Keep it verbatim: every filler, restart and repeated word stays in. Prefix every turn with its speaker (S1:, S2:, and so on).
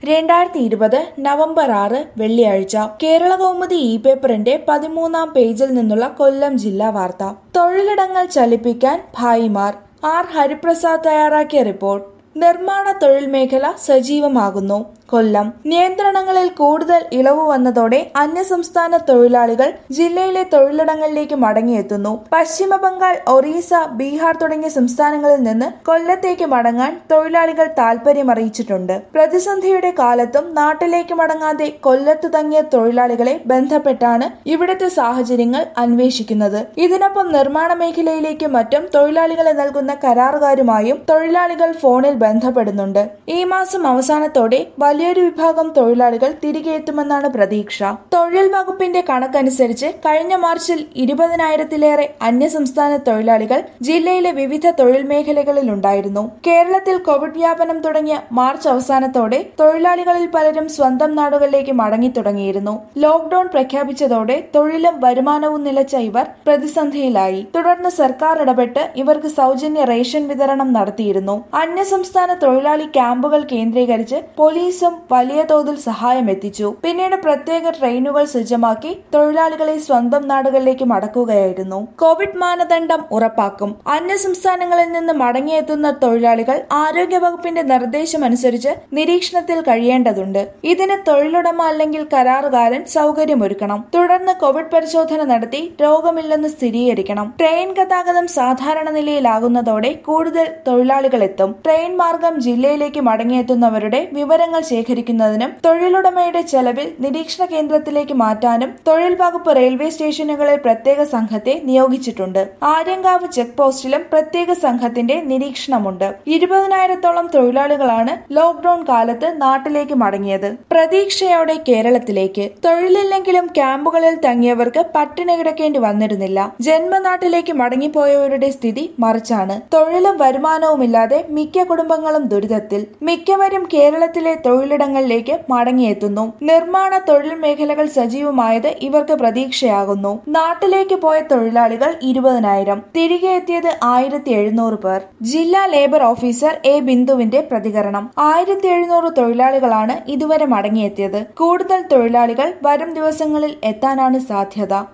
S1: രണ്ടായിരത്തി ഇരുപത് നവംബർ ആറ് വെള്ളിയാഴ്ച കേരള കൗമുദി ഇ പേപ്പറിന്റെ പതിമൂന്നാം പേജിൽ നിന്നുള്ള കൊല്ലം ജില്ലാ വാർത്ത. തൊഴിലിടങ്ങൾ ചലിപ്പിക്കാൻ ഭായിമാർ. ആർ ഹരിപ്രസാദ് തയ്യാറാക്കിയ റിപ്പോർട്ട്. നിർമ്മാണ തൊഴിൽ മേഖല സജീവമാകുന്നു. കൊല്ലം. നിയന്ത്രണങ്ങളിൽ കൂടുതൽ ഇളവ് വന്നതോടെ അന്യസംസ്ഥാന തൊഴിലാളികൾ ജില്ലയിലെ തൊഴിലിടങ്ങളിലേക്ക് മടങ്ങിയെത്തുന്നു. പശ്ചിമ ബംഗാൾ, ഒറീസ, ബീഹാർ തുടങ്ങിയ സംസ്ഥാനങ്ങളിൽ നിന്ന് കൊല്ലത്തേക്ക് മടങ്ങാൻ തൊഴിലാളികൾ താൽപര്യമറിയിച്ചിട്ടുണ്ട്. പ്രതിസന്ധിയുടെ കാലത്തും നാട്ടിലേക്ക് മടങ്ങാതെ കൊല്ലത്ത് തങ്ങിയ തൊഴിലാളികളെ ബന്ധപ്പെട്ടാണ് ഇവിടുത്തെ സാഹചര്യങ്ങൾ അന്വേഷിക്കുന്നത്. ഇതിനൊപ്പം നിർമ്മാണ മേഖലയിലേക്കും മറ്റും തൊഴിലാളികളെ നൽകുന്ന കരാറുകാരുമായും തൊഴിലാളികൾ ഫോണിൽ ബന്ധപ്പെടുന്നുണ്ട്. ഈ മാസം അവസാനത്തോടെ വലിയൊരു വിഭാഗം തൊഴിലാളികൾ തിരികെ എത്തുമെന്നാണ് പ്രതീക്ഷ. തൊഴിൽ വകുപ്പിന്റെ കണക്കനുസരിച്ച് കഴിഞ്ഞ മാർച്ചിൽ ഇരുപതിനായിരത്തിലേറെ അന്യസംസ്ഥാന തൊഴിലാളികൾ ജില്ലയിലെ വിവിധ തൊഴിൽ മേഖലകളിലുണ്ടായിരുന്നു. കേരളത്തിൽ കോവിഡ് വ്യാപനം തുടങ്ങിയ മാർച്ച് അവസാനത്തോടെ തൊഴിലാളികളിൽ പലരും സ്വന്തം നാടുകളിലേക്ക് മടങ്ങി തുടങ്ങിയിരുന്നു. ലോക്ഡൌൺ പ്രഖ്യാപിച്ചതോടെ തൊഴിലും വരുമാനവും നിലച്ച ഇവർ പ്രതിസന്ധിയിലായി. തുടർന്ന് സർക്കാർ ഇടപെട്ട് ഇവർക്ക് സൗജന്യ റേഷൻ വിതരണം നടത്തിയിരുന്നു. അന്യസംസ്ഥാന തൊഴിലാളി ക്യാമ്പുകൾ കേന്ദ്രീകരിച്ച് പോലീസും വലിയ തോതിൽ സഹായം എത്തിച്ചു. പിന്നീട് പ്രത്യേക ട്രെയിനുകൾ സജ്ജമാക്കി തൊഴിലാളികളെ സ്വന്തം നാടുകളിലേക്ക് മടക്കുകയായിരുന്നു. കോവിഡ് മാനദണ്ഡം ഉറപ്പാക്കും. അന്യസംസ്ഥാനങ്ങളിൽ നിന്ന് മടങ്ങിയെത്തുന്ന തൊഴിലാളികൾ ആരോഗ്യ വകുപ്പിന്റെ നിർദ്ദേശമനുസരിച്ച് നിരീക്ഷണത്തിൽ കഴിയേണ്ടതുണ്ട്. ഇതിന് തൊഴിലുടമ അല്ലെങ്കിൽ കരാറുകാരൻ സൗകര്യമൊരുക്കണം. തുടർന്ന് കോവിഡ് പരിശോധന നടത്തി രോഗമില്ലെന്ന് സ്ഥിരീകരിക്കണം. ട്രെയിൻ ഗതാഗതം സാധാരണ നിലയിലാകുന്നതോടെ കൂടുതൽ തൊഴിലാളികൾ എത്തും. ട്രെയിൻ മാർഗം ജില്ലയിലേക്ക് മടങ്ങിയെത്തുന്നവരുടെ വിവരങ്ങൾ ശേഖരിക്കുന്നതിനും തൊഴിലുടമയുടെ ചെലവിൽ നിരീക്ഷണ കേന്ദ്രത്തിലേക്ക് മാറ്റാനും തൊഴിൽ വകുപ്പ് റെയിൽവേ സ്റ്റേഷനുകളിൽ പ്രത്യേക സംഘത്തെ നിയോഗിച്ചിട്ടുണ്ട്. ആര്യങ്കാവ് ചെക്ക് പോസ്റ്റിലും പ്രത്യേക സംഘത്തിന്റെ നിരീക്ഷണമുണ്ട്. ഇരുപതിനായിരത്തോളം തൊഴിലാളികളാണ് ലോക്ഡൌൺ കാലത്ത് നാട്ടിലേക്ക് മടങ്ങിയത്. പ്രതീക്ഷയോടെ കേരളത്തിലേക്ക്. തൊഴിലില്ലെങ്കിലും ക്യാമ്പുകളിൽ തങ്ങിയവർക്ക് പട്ടിണി കിടക്കേണ്ടി വന്നിരുന്നില്ല. ജന്മനാട്ടിലേക്ക് മടങ്ങിപ്പോയവരുടെ സ്ഥിതി മറിച്ചാണ്. തൊഴിലും വരുമാനവുമില്ലാതെ മിക്ക കുടുംബങ്ങളും ദുരിതത്തിൽ. മിക്കവരും കേരളത്തിലെ തൊഴിലിടങ്ങളിലേക്ക് മടങ്ങിയെത്തുന്നു. നിർമ്മാണ തൊഴിൽ മേഖലകൾ സജീവമായത് ഇവർക്ക് പ്രതീക്ഷയാകുന്നു. നാട്ടിലേക്ക് പോയ തൊഴിലാളികൾ ഇരുപതിനായിരം, തിരികെ എത്തിയത് ആയിരത്തി എഴുന്നൂറ് പേർ. ജില്ലാ ലേബർ ഓഫീസർ എ ബിന്ദുവിന്റെ പ്രതികരണം. ആയിരത്തി എഴുന്നൂറ് തൊഴിലാളികളാണ് ഇതുവരെ മടങ്ങിയെത്തിയത്. കൂടുതൽ തൊഴിലാളികൾ വരും ദിവസങ്ങളിൽ എത്താനാണ് സാധ്യത.